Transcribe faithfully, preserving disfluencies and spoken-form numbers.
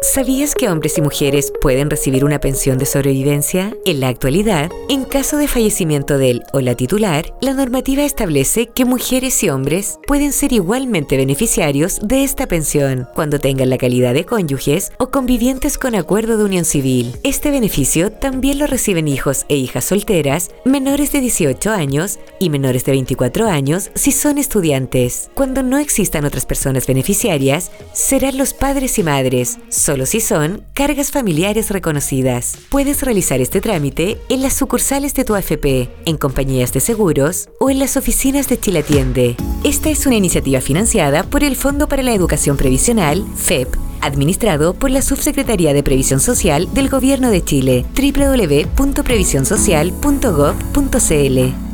¿Sabías que hombres y mujeres pueden recibir una pensión de sobrevivencia? En la actualidad, en caso de fallecimiento del o la titular, la normativa establece que mujeres y hombres pueden ser igualmente beneficiarios de esta pensión cuando tengan la calidad de cónyuges o convivientes con acuerdo de unión civil. Este beneficio también lo reciben hijos e hijas solteras, menores de dieciocho años y menores de veinticuatro años si son estudiantes. Cuando no existan otras personas beneficiarias, serán los padres y madres, solo si son cargas familiares reconocidas. Puedes realizar este trámite en las sucursales de tu A F P, en compañías de seguros o en las oficinas de Chile Atiende. Esta es una iniciativa financiada por el Fondo para la Educación Previsional, F E P, administrado por la Subsecretaría de Previsión Social del Gobierno de Chile, doble u doble u doble u punto previsión social punto gob punto c l.